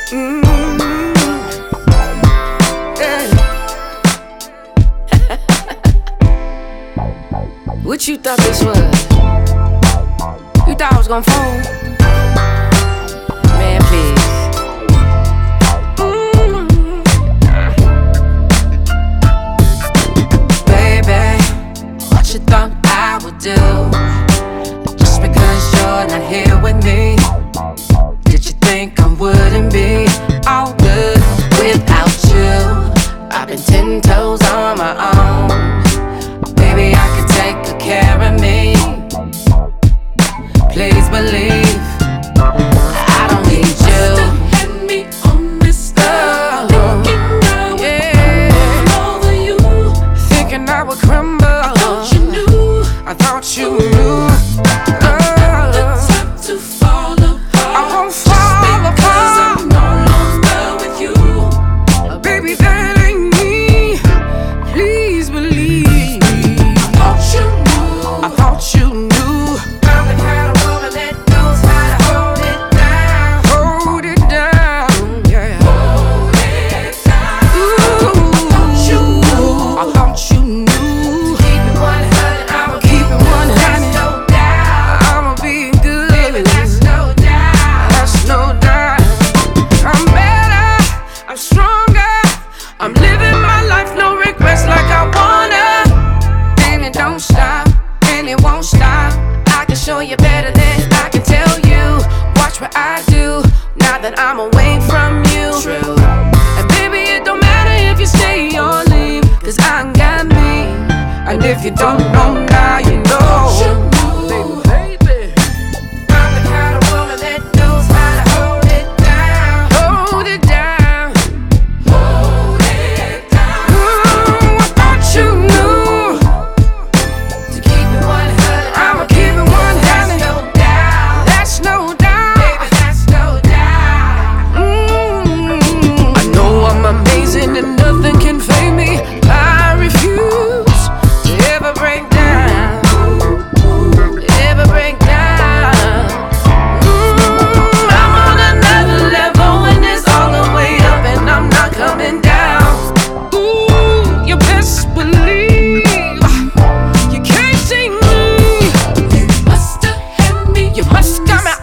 Mm-hmm. Yeah. What you thought this was? You thought I was gonna phone? Man, please. Baby, what you thought I would do? Just because you're not here with me, did you think I wouldn't be all good without you? I've been 10 toes on my own. Baby, I can take good care of me. Please believe I don't need you. Had me on this stuff, thinking I would fall over you. Thinking I would crumble. I thought you knew. I thought you knew. The time to fall apart. I won't fall just because apart. I'm no longer with you. Baby, that ain't me. Please believe. I thought you knew. I thought you knew. I'm the kind of woman that knows how to hold it down. Hold it down, yeah. Hold it down. Ooh, I thought you knew. I thought you knew. Keep it 100, I'ma Keep it 100. That's no doubt. I'ma be good. Baby, that's no doubt. That's no doubt. I'm better, I'm stronger. I'm living my life, no regrets like I wanna. And it don't stop, and it won't stop. I can show you better than I can tell you. Watch what I do, now that I'm away from you. True. And baby, it don't matter if you stay or leave, 'cause I got me. And if you don't know now, you know. Baby, I'm the kind of woman that knows how to hold it down. Hold it down. Hold it down. Ooh, I thought you knew. To keep it 100, I'ma keep it 100. That's no doubt. That's no doubt. Baby, that's no doubt. I know I'm amazing and nothing can fade me. I refuse to ever break down. Ever break down. I'm on another level and it's all the way up and I'm not coming down. Ooh, you best believe you can't see me. Must have had me. You must got me